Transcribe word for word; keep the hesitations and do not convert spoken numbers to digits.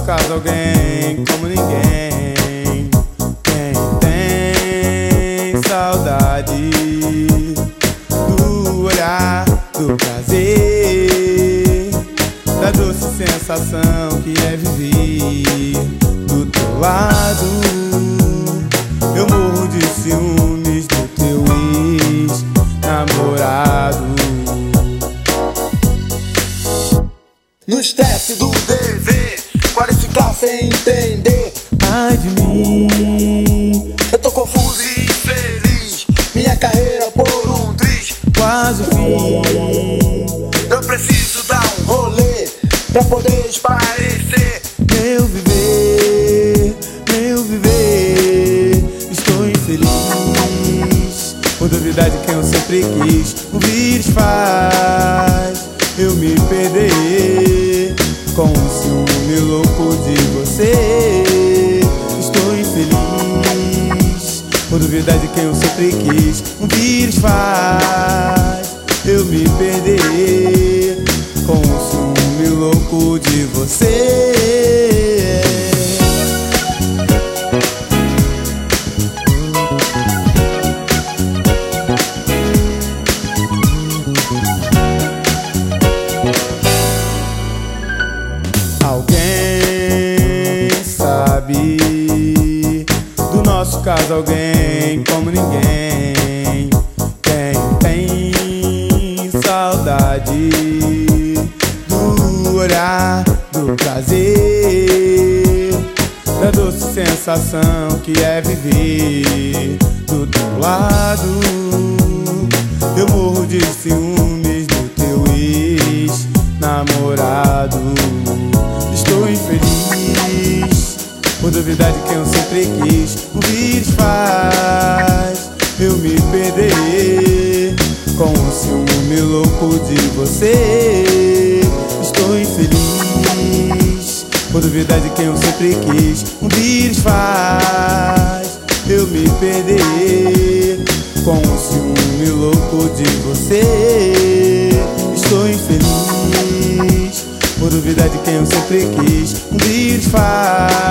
caso alguém como ninguém. Quem tem saudade do olhar, do prazer, da doce sensação que é viver do teu lado. Eu morro de ciúmes do teu ex-namorado. No estresse do dever, qualificar sem entender. Ai de mim, eu tô confuso e infeliz. Minha carreira por um triz, quase o fim. Eu preciso dar um rolê pra poder esparecer. Meu viver, meu viver, estou infeliz. Por duvidar de quem eu sempre quis, o vírus faz eu me perder com um ciúme louco de você. Estou infeliz por duvidar de quem eu sempre quis, o vírus faz eu me perder com um ciúme louco de você. Alguém sabe do nosso caso, alguém como ninguém. Quem tem saudade do olhar, do prazer, da doce sensação que é viver do teu lado. Eu morro de ciúmes do teu ex-namorado. Estou infeliz por duvidar de quem eu sempre quis, o vírus faz eu me perder com um ciúme louco de você. Estou infeliz por duvidar de quem eu sempre quis, o vírus faz eu me perder com um ciúme louco de você. Estou infeliz por duvidar de quem eu sempre quis, um vírus faz